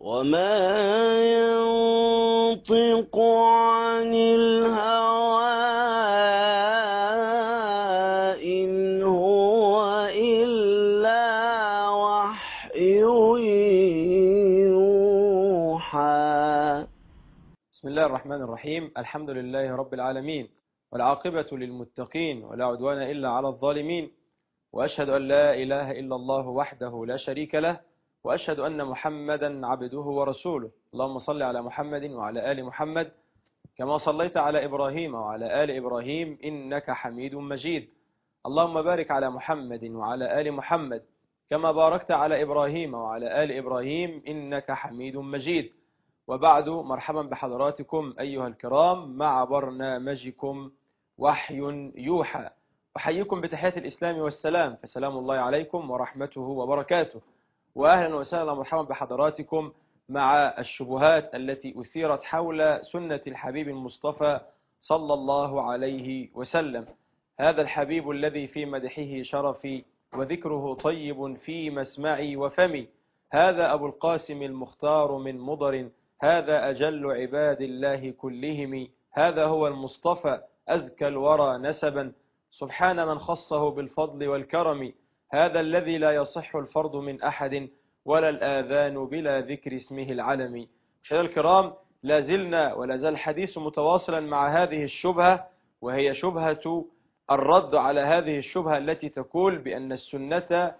وما ينطق عن الهوى إن هو إلا وحي يوحى. بسم الله الرحمن الرحيم. الحمد لله رب العالمين، والعاقبة للمتقين، ولا عدوان إلا على الظالمين. وأشهد أن لا إله إلا الله وحده لا شريك له، وأشهد أن محمدا عبده ورسوله. اللهم صل على محمد وعلى آل محمد كما صليت على إبراهيم وعلى آل إبراهيم إنك حميد مجيد. اللهم بارك على محمد وعلى آل محمد كما باركت على إبراهيم وعلى آل إبراهيم إنك حميد مجيد. وبعد، مرحبا بحضراتكم أيها الكرام مع برنامجكم وحي يوحى. أحييكم بتحية الإسلام والسلام، فسلام الله عليكم ورحمته وبركاته. وأهلا وسهلا مرحبا بحضراتكم مع الشبهات التي أثيرت حول سنة الحبيب المصطفى صلى الله عليه وسلم، هذا الحبيب الذي في مدحه شرفي وذكره طيب في مسمعي وفمي. هذا أبو القاسم المختار من مضر، هذا أجل عباد الله كلهم، هذا هو المصطفى أزكى الورى نسبا، سبحان من خصه بالفضل والكرم. هذا الذي لا يصح الفرض من أحد، ولا الآذان بلا ذكر اسمه العلم. مشاهدينا الكرام، لا زلنا ولا زال الحديث متواصلا مع هذه الشبهة، وهي شبهة الرد على هذه الشبهة التي تقول بأن السنة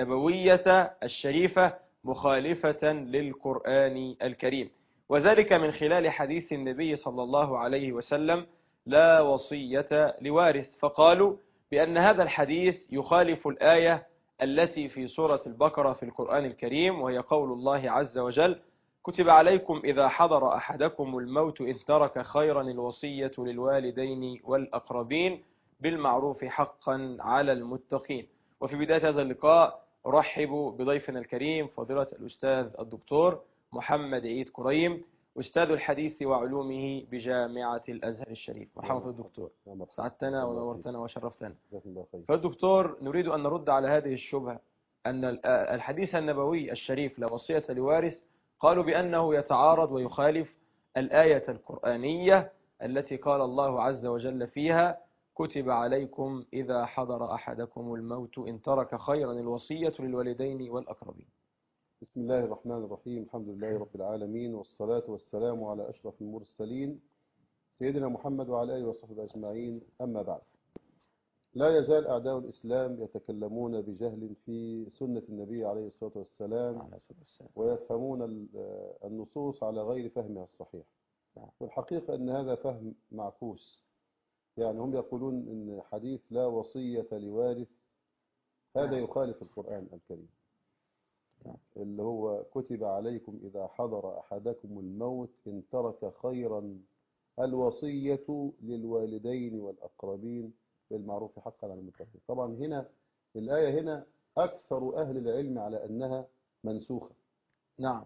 النبوية الشريفة مخالفة للقرآن الكريم، وذلك من خلال حديث النبي صلى الله عليه وسلم: لا وصية لوارث. فقالوا بأن هذا الحديث يخالف الآية التي في سورة البقرة في القرآن الكريم، وهي قول الله عز وجل: كتب عليكم إذا حضر أحدكم الموت إن ترك خيرا الوصية للوالدين والأقربين بالمعروف حقا على المتقين. وفي بداية هذا اللقاء أرحب بضيفنا الكريم فضيلة الأستاذ الدكتور محمد عيد كريم، أستاذ الحديث وعلومه بجامعة الأزهر الشريف. مرحبا في الدكتور، سعدتنا ونورتنا وشرفتنا. فالدكتور، نريد أن نرد على هذه الشبهة أن الحديث النبوي الشريف لا وصية لوارث، قالوا بأنه يتعارض ويخالف الآية القرآنية التي قال الله عز وجل فيها: كتب عليكم إذا حضر أحدكم الموت إن ترك خيرا الوصية للوالدين والأقربين. بسم الله الرحمن الرحيم. الحمد لله رب العالمين، والصلاة والسلام على أشرف المرسلين سيدنا محمد وعلى آله وصحبه أجمعين. أما بعد، لا يزال أعداء الإسلام يتكلمون بجهل في سنة النبي عليه الصلاة والسلام، ويفهمون النصوص على غير فهمها الصحيح. والحقيقة أن هذا فهم معكوس. يعني هم يقولون أن حديث لا وصية لوارث هذا يخالف القرآن الكريم، اللي هو كتب عليكم إذا حضر أحدكم الموت إن ترك خيرا الوصية للوالدين والأقربين بالمعروف حقا على المتقين. طبعا هنا الآية هنا أكثر أهل العلم على أنها منسوخة. نعم،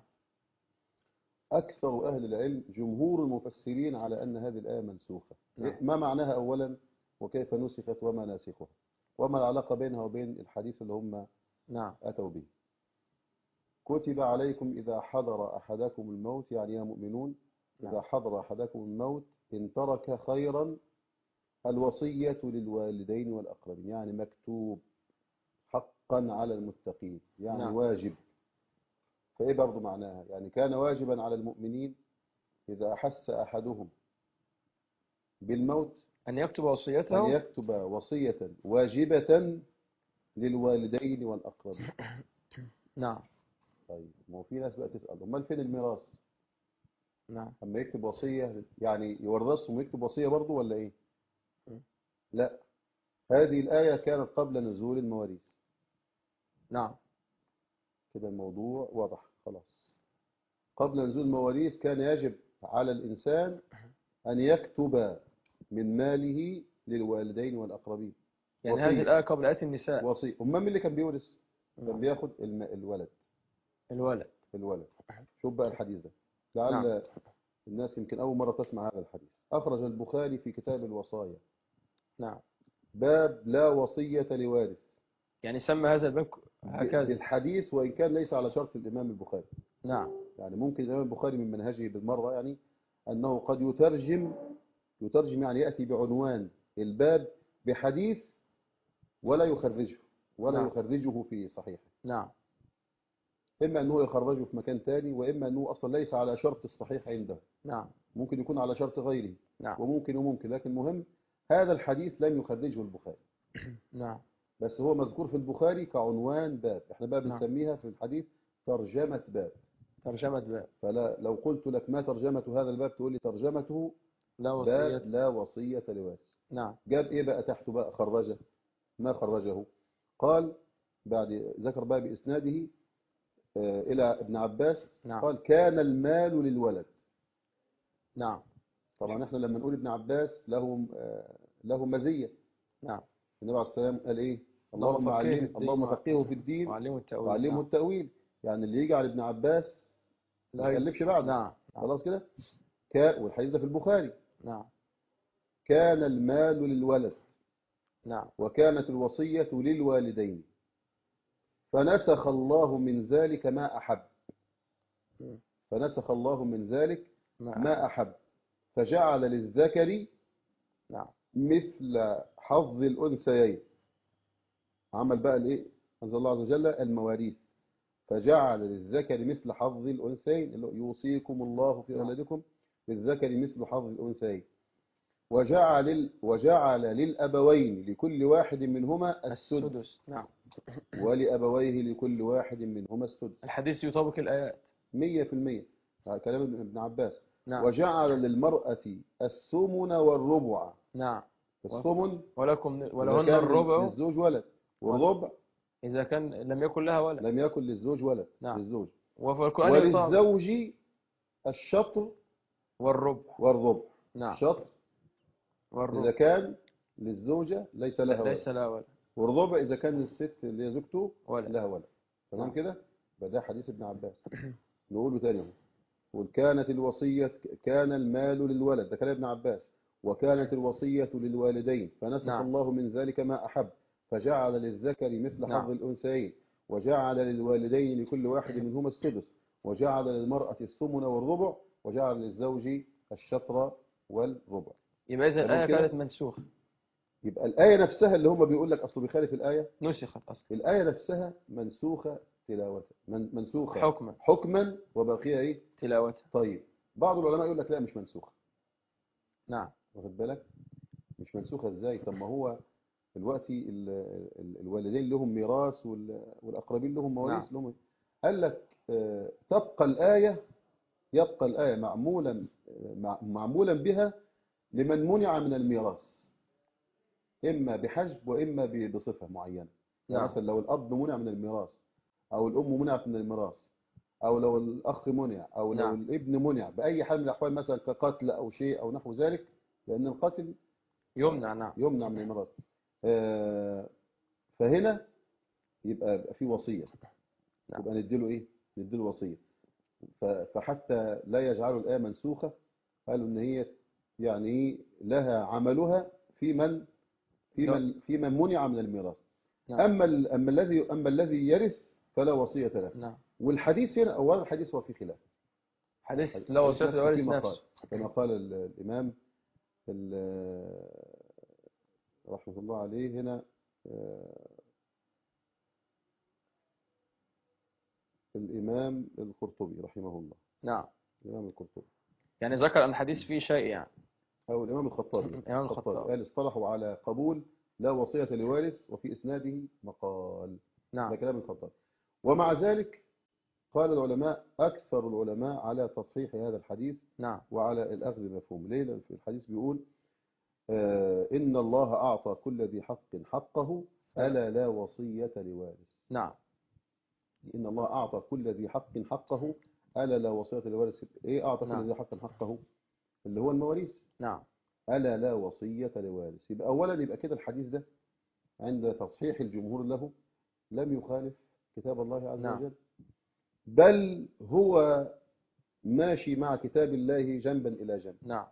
أكثر أهل العلم جمهور المفسرين على أن هذه الآية منسوخة. نعم. ما معناها أولا، وكيف نسخت، وما ناسخها، وما العلاقة بينها وبين الحديث اللي هم أتوا به. كتب عليكم إذا حضر أحدكم الموت، يعني يا مؤمنون إذا حضر أحدكم الموت إن ترك خيرا الوصية للوالدين والأقربين، يعني مكتوب حقا على المتقين، يعني واجب. فإيه برضو معناها؟ يعني كان واجبا على المؤمنين إذا أحس أحدهم بالموت أن يكتب وصيته، أن يكتب وصية واجبة للوالدين والأقربين. نعم. طيب، ما في ناس بقى تسأل امال فين الميراث؟ نعم. اما يكتب وصية يعني يورثهم ويكتب وصية برضه ولا ايه؟ لا، هذه الآية كانت قبل نزول المواريث. نعم، كده الموضوع واضح خلاص. قبل نزول المواريث كان يجب على الإنسان أن يكتب من ماله للوالدين والأقربين. يعني هذه الآية قبل آية النساء. وصية. أمال مين اللي كان بيورث؟ كان بياخد الولد. شوف بقى الحديث ده، لعل الناس يمكن أول مرة تسمع هذا الحديث. أخرج البخاري في كتاب الوصايا. نعم. باب لا وصية لوارث. يعني سمى هذا الباب هكذا الحديث، وإن كان ليس على شرط الإمام البخاري. نعم. يعني ممكن الإمام البخاري من منهجه بالمرة يعني أنه قد يترجم يعني يأتي بعنوان الباب بحديث ولا نعم. يخرجه في صحيحه. نعم. إما أنه يخرجه في مكان تاني، وإما أنه أصلا ليس على شرط الصحيح عنده، نعم. ممكن يكون على شرط غيره، نعم. وممكن، لكن المهم هذا الحديث لم يخرجه البخاري، نعم. بس هو مذكور في البخاري كعنوان باب. احنا بقى نعم. بنسميها في الحديث ترجمة باب. ترجمة باب. فلا لو قلت لك ما ترجمة هذا الباب تقول لي ترجمته لا باب وصية. لا وصية لوارث. نعم. جاب ايه بقى تحته بقى؟ خرجه. ما خرجه؟ قال بعد ذكر بقى بإسناده إلى ابن عباس، نعم. قال كان المال للولد. نعم. طبعا احنا لما نقول ابن عباس له مزية. نعم. النبي عليه السلام قال ايه؟ اللهم فقهه في الدين اللهم فقهه في الدين وعلمه التأويل. وعلمه نعم. التأويل. يعني اللي يجي على ابن عباس ما يقلبش بعده. نعم. خلاص كده. والحديث ده في البخاري. نعم. كان المال للولد نعم. وكانت الوصية للوالدين فنسخ الله من ذلك ما أحب. فنسخ الله من ذلك ما أحب فجعل للذكر نعم. مثل حظ الأنثيين. عمل بقى الايه؟ أنزل الله عز وجل المواريث، فجعل للذكر مثل حظ الأنثيين، اللي هو يوصيكم الله في أولادكم للذكر مثل حظ الأنثيين. وجعل للأبوين لكل واحد منهما السدس. نعم. ولأبويه لكل واحد منهما السدس. الحديث يطابق الآيات 100%. كلام ابن عباس. نعم. وجعل للمرأة الثمن والربع. نعم. الثمن ولهن الربع للزوج ولد، والربع إذا كان لم يكن لها ولد. لم يكن للزوج ولد. نعم. للزوج. وللزوج الشطر والربع. نعم. الشطر والربع إذا كان للزوجة ليس لها ولد. والربع إذا كان للست اللي هي زوجته لها ولد. تمام نعم. كده. فده حديث ابن عباس. نقوله تاني. وكانت الوصية كان المال للولد، ده كلام ابن عباس. وكانت الوصية للوالدين فنسخ نعم. الله من ذلك ما أحب فجعل للذكر مثل نعم. حظ الأنثيين. وجعل للوالدين لكل واحد منهما السدس. وجعل للمرأة الثمن والربع. وجعل للزوج الشطر والربع. يبقى إذا الآية كانت منسوخة. يبقى الآية نفسها اللي هم بيقول لك أصله بيخالف الآية نسخت أصلا. الآية نفسها منسوخة تلاوة، منسوخة حكما وباقية إيه؟ تلاوة. طيب بعض العلماء يقول لك لا مش منسوخة. نعم. واخد بالك؟ مش منسوخة إزاي؟ طب ما هو دلوقتي الوالدين لهم ميراث والأقربين لهم مواريث. نعم. لهم. قال لك تبقى الآية معمولا بها لمن منع من الميراث، إما بحجب وإما بصفة معينة. يعني مثلا لو الأب منع من الميراث أو الأم منعت من الميراث أو لو الأخ منع أو لو الابن منع بأي حال من الأحوال، مثلا كقتل أو شيء أو نحو ذلك، لأن القتل يمنع من الميراث. فهنا يبقى في وصية. يبقى نديله إيه؟ نديله وصية. فحتى لا يجعلوا الآية منسوخة قالوا إن هي يعني لها عملها في من منع من الميراث. أما الذي يرث فلا وصية له. نعم. والحديث هنا أولا الحديث هو في خلاف. حديث لا وصية للوارث نفسه كما قال الإمام رحمه الله عليه هنا الإمام القرطبي رحمه الله. نعم. الإمام القرطبي يعني ذكر أن الحديث فيه شيء يعني. أو الإمام الخطابي. الإمام الخطابي قال اصطلحوا على قبول لا وصية لوارث وفي إسناده مقال. نعم. ده كلام الخطابي. ومع ذلك قال العلماء أكثر العلماء على تصحيح هذا الحديث. نعم. وعلى الأخذ بمفهوم. ليه؟ لأن في الحديث بيقول إن الله أعطى كل ذي حق حقه ألا لا وصية لوارث. نعم. إن الله أعطى كل ذي حق حقه ألا لا وصية لوارث. إيه أعطى كل ذي حق حقه؟ اللي هو المواريث. نعم. ألا لا وصية لوارث. يبقى أولا يبقى كده الحديث ده عند تصحيح الجمهور له لم يخالف كتاب الله عز وجل، بل هو ماشي مع كتاب الله جنبا إلى جنب. نعم.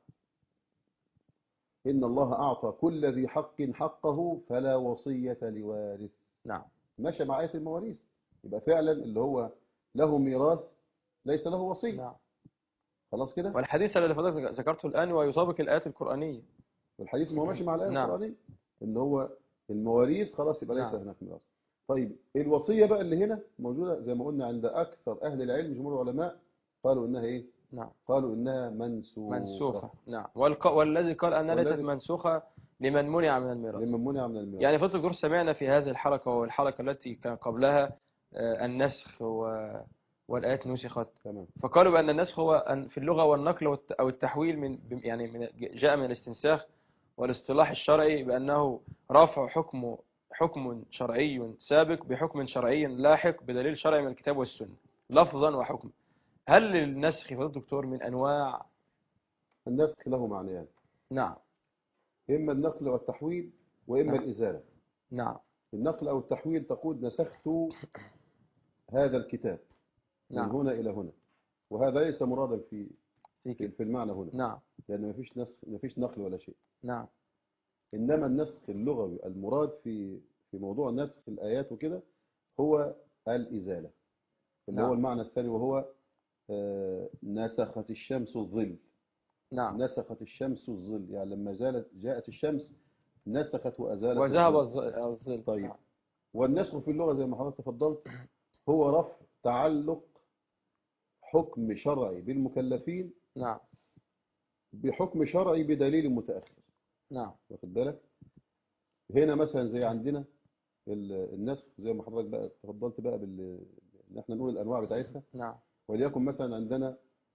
إن الله أعطى كل ذي حق حقه فلا وصية لوارث. نعم. ماشي مع آية المواريث. يبقى فعلا اللي هو له ميراث ليس له وصي. نعم. خلاص كده. والحديث الذي حضرتك ذكرته الآن ويطابق الآيات القرآنية. والحديث ما هو ماشي مع الآية نعم. القرآنية إن هو المواريث خلاص يبقى ليس نعم. هناك ميراث. طيب الوصية بقى اللي هنا موجودة زي ما قلنا عند أكثر أهل العلم جمهور العلماء قالوا إنها إيه؟ نعم. قالوا إنها منسوخة. منسوخة. نعم. والذي قال أنها ليست منسوخة لمن منع من الميراث. لمن منع من الميراث. يعني فضل الدكتور سمعنا في هذه الحلقة والحلقة التي كان قبلها النسخ والآيات نسخت. تمام. فقالوا بأن النسخ هو في اللغة والنقل أو التحويل جاء من الاستنساخ، والاصطلاح الشرعي بأنه رفع حكم شرعي سابق بحكم شرعي لاحق بدليل شرعي من الكتاب والسنة لفظا وحكم. هل النسخ فضل الدكتور من أنواع؟ النسخ له معنيان. نعم. إما النقل والتحويل وإما نعم. الإزالة. نعم. النقل أو التحويل تقول نسخت هذا الكتاب من نعم. هنا إلى هنا، وهذا ليس مرادا في المعنى هنا. نعم. لأن ما فيش نقل ولا شيء. نعم. إنما النسخ اللغوي المراد في موضوع نسخ الآيات وكده هو الإزالة، اللي نعم. هو المعنى الثاني، وهو نسخت الشمس الظل. نعم. نسخت الشمس الظل، يعني لما جاءت الشمس نسخت وأزالت وذهب الظل. الظل. طيب. نعم. والنسخ في اللغة زي ما حضرتك تفضلت هو رفع تعلق حكم شرعي بالمكلفين نعم. بحكم شرعي بدليل متأخر. نعم. واخد بالك؟ هنا مثلا زي عندنا النسخ زي ما حضرتك بقى تفضلت بقى ان احنا نقول الانواع بتاعتها. نعم. وليكن مثلا عندنا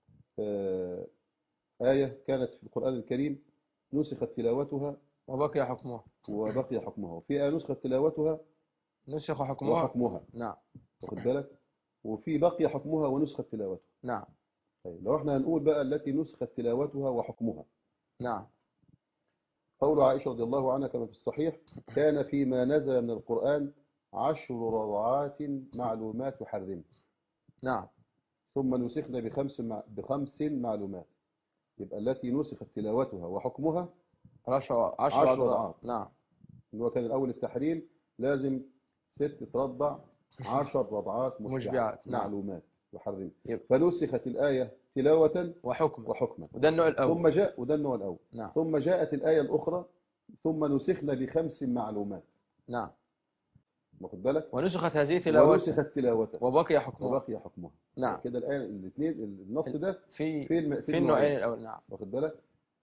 آية كانت في القرآن الكريم نسخت تلاوتها وبقي حكمها. وفي آية نسخت تلاوتها نسخ حكمها. وحكمها. نعم. واخد بالك؟ وفي بقي حكمها ونسخت تلاوتها. نعم. طيب لو احنا هنقول بقى التي نسخت تلاوتها وحكمها. نعم. قول عائشة رضي الله عنها كما في الصحيح: كان فيما نزل من القرآن 10 رضعات معلومات يحرم. نعم. ثم نسخنا بخمس معلومات. يبقى التي نسخت تلاوتها وحكمها 10 رضعات. نعم. اللي هو كان الأول التحريم لازم 6 ترضع 10 رضعات مشبعات. نعم. معلومات يحرم. يبقى. فنسخت الآية تلاوة وحكما. وده النوع الأول. وده النوع الأول. نعم. ثم جاءت الآية الأخرى ثم نسخنا بخمس معلومات. نعم. واخد بالك؟ ونسخت هذه ونسخت تلاوتها وبقي حكمها. نعم. كده الآية الاثنين النص ده في النوعين الأول. نعم. واخد بالك؟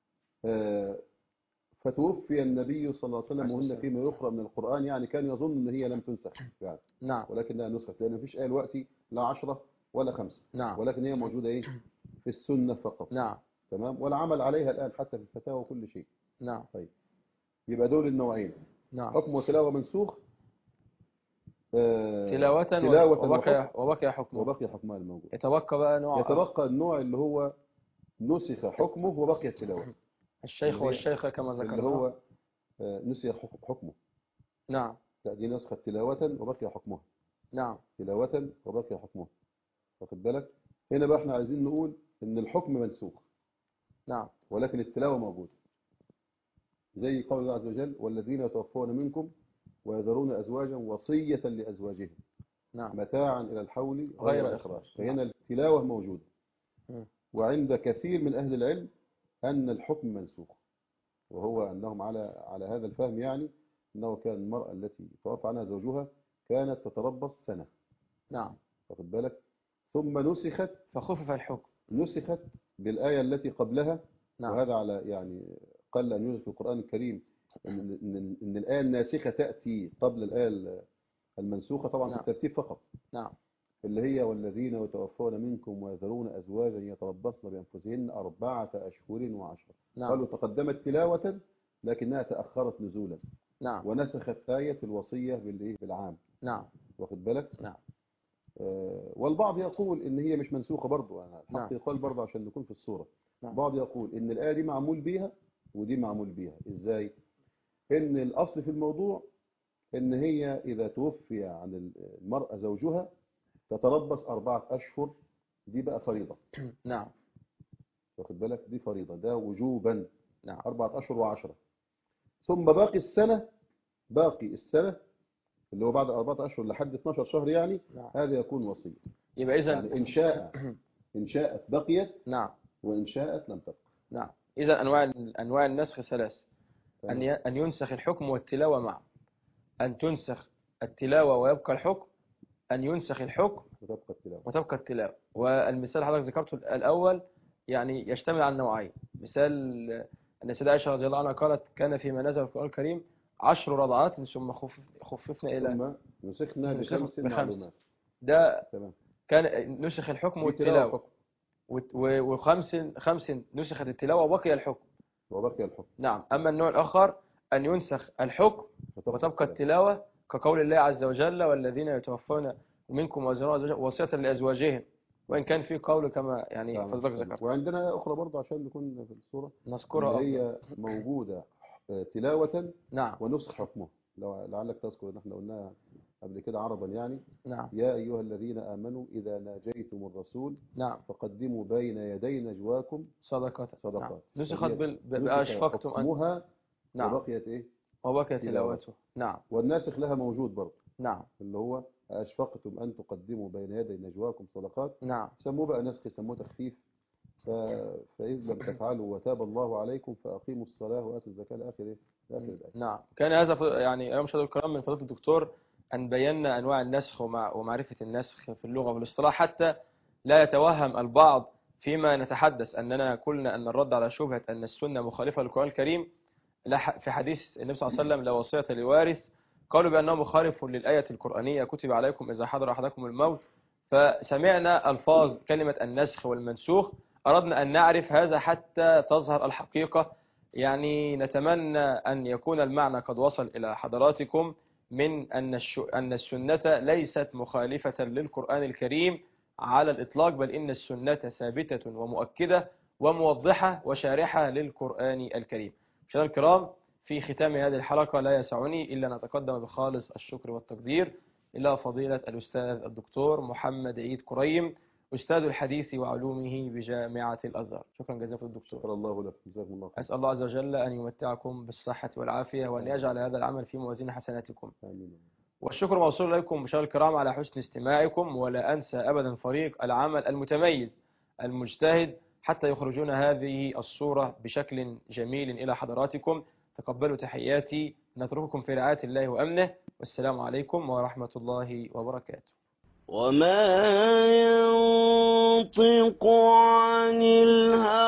فتوفي النبي صلى الله عليه وسلم وهن فيما يقرأ من القرآن، يعني كان يظن ان هي لم تنسخ يعني. نعم. ولكنها نسخت، لان مفيش آية دلوقتي لا 10 ولا 5. نعم. ولكن هي موجودة ايه في السنة فقط. نعم. تمام. والعمل عليها الآن حتى في الفتاوى وكل شيء. نعم. طيب يبقى دول النوعين. نعم. حكم وتلاوة منسوخ. تلاوة وبقي حكمها الموجود. يتبقى النوع اللي هو نسخ حكمه وبقي التلاوة. الشيخ والشيخة كما ذكرنا، اللي هو نسخ حكمه. نعم. دي نسخت تلاوة وبقي حكمها. نعم. تلاوة وبقي حكمها. واخد بالك؟ هنا بقى احنا عايزين نقول ان الحكم منسوخ. نعم. ولكن التلاوة موجودة. زي قول الله عز وجل: والذين يتوفون منكم ويذرون أزواجا وصية لأزواجهم. نعم. متاعا إلى الحول غير إخراج. فهنا التلاوة موجودة. وعند كثير من أهل العلم أن الحكم منسوخ، وهو أنهم على هذا الفهم، يعني أنه كان المرأة التي توفى عنها زوجها كانت تتربص سنة. نعم. واخد بالك؟ ثم نسخت فخفف الحكم. نسخت بالآية التي قبلها. نعم. وهذا على يعني قل أن يوجد في القرآن الكريم إن الآية الناسخة تأتي قبل الآية المنسوخة طبعا. نعم. في الترتيب فقط. نعم. اللي هي: والذين يتوفون منكم ويذرون أزواجا يتربصن بأنفسهن 4 أشهر و10. نعم. قالوا تقدمت تلاوة لكنها تأخرت نزولا. نعم. ونسخت آية الوصية بالعام. نعم. واخد بالك؟ نعم. والبعض يقول إن هي مش منسوخة برضو. الحق نعم. يقال برضو عشان نكون في الصورة. نعم. بعض يقول إن الآية دي معمول بيها ودي معمول بيها. إزاي؟ إن الأصل في الموضوع إن هي إذا توفي عن المرأة زوجها تتربص 4 أشهر. دي بقى فريضة. نعم. واخد بالك؟ دي فريضة، ده وجوبا. نعم. 4 أشهر و10. ثم باقي السنة اللي هو بعد 4 أشهر لحد 12 شهر يعني. نعم. هذا يكون وصية. يبقى إذن يعني إن شاء إن شاءت بقيت نعم وإن شاءت لم تبق. نعم. إذا أنواع النسخ ثلاث: أن ينسخ الحكم والتلاوة معا، أن تنسخ التلاوة ويبقى الحكم، أن ينسخ الحكم وتبقى التلاوة. وتبقى التلاوة. والمثال حضرتك ذكرته الأول يعني يشتمل على النوعين. مثال أن السيدة عائشة رضي الله عنها قالت: كان فيما نزل القرآن الكريم 10 رضعات ثم خففنا إلى ثم نسخنا نسخ بخمس معلومات. ده تمام. كان نسخ الحكم دي والتلاوة، تلاوة وخمس نسخت التلاوة وبقي الحكم. وبقي الحكم. نعم. أما النوع الآخر أن ينسخ الحكم وتبقى التلاوة، كقول الله عز وجل: والذين يتوفون منكم ويذرون وصية لأزواجهم، وإن كان في قول كما يعني فضلك ذكرت. وعندنا أخرى برضه عشان نكون في الصورة نذكرها اللي هي موجودة تلاوة نعم ونسخ حكمه. لو لعلك تذكر ان احنا قلناها قبل كده عرضا يعني. نعم يا أيها الذين آمنوا إذا ناجيتم الرسول نعم فقدموا بين يدي نجواكم صدقات. صدقات. نعم. نسخت نسخ بأشفقتم أن حكمها نعم وبقيت إيه؟ وبقي تلاوته. نعم والناسخ لها موجود برضه نعم اللي هو أشفقتم أن تقدموا بين يدي نجواكم صدقات. نعم سموه بقى نسخ، سموه تخفيف. فإذ لم تفعلوا وتاب الله عليكم فأقيموا الصلاة وآتوا الزكاة لآخر إيه؟ لآخر الآية. نعم. كان هذا يعني أيها المشاهدين الكرام من فضيلة الدكتور أن بينا أنواع النسخ ومعرفة النسخ في اللغة والاصطلاح، حتى لا يتوهم البعض فيما نتحدث أننا قلنا أن الرد على شبهة أن السنة مخالفة للقرآن الكريم في حديث النبي صلى الله عليه وسلم: لا وصية لوارث، قالوا بأنه مخالف للآية القرآنية: كتب عليكم إذا حضر أحدكم الموت. فسمعنا ألفاظ كلمة النسخ والمنسوخ، أردنا أن نعرف هذا حتى تظهر الحقيقة. يعني نتمنى أن يكون المعنى قد وصل إلى حضراتكم من أن السنة ليست مخالفة للقرآن الكريم على الإطلاق، بل إن السنة ثابتة ومؤكدة وموضحة وشارحة للقرآن الكريم. مشاهدينا الكرام، في ختام هذه الحلقة لا يسعني إلا أن أتقدم بخالص الشكر والتقدير إلى فضيلة الأستاذ الدكتور محمد عيد كريم، أستاذ الحديث وعلومه بجامعة الأزهر. شكرا جزيلا الدكتور. شكرا الله لك، جزاكم الله خير. أسأل الله عز وجل أن يمتعكم بالصحة والعافية وأن يجعل هذا العمل في موازين حسناتكم. آمين. والشكر موصول إليكم مشاهدينا الكرام على حسن استماعكم، ولا أنسى أبدا فريق العمل المتميز المجتهد حتى يخرجون هذه الصورة بشكل جميل إلى حضراتكم. تقبلوا تحياتي، نترككم في رعاية الله وأمنه، والسلام عليكم ورحمة الله وبركاته. وما ينطق عن الهوى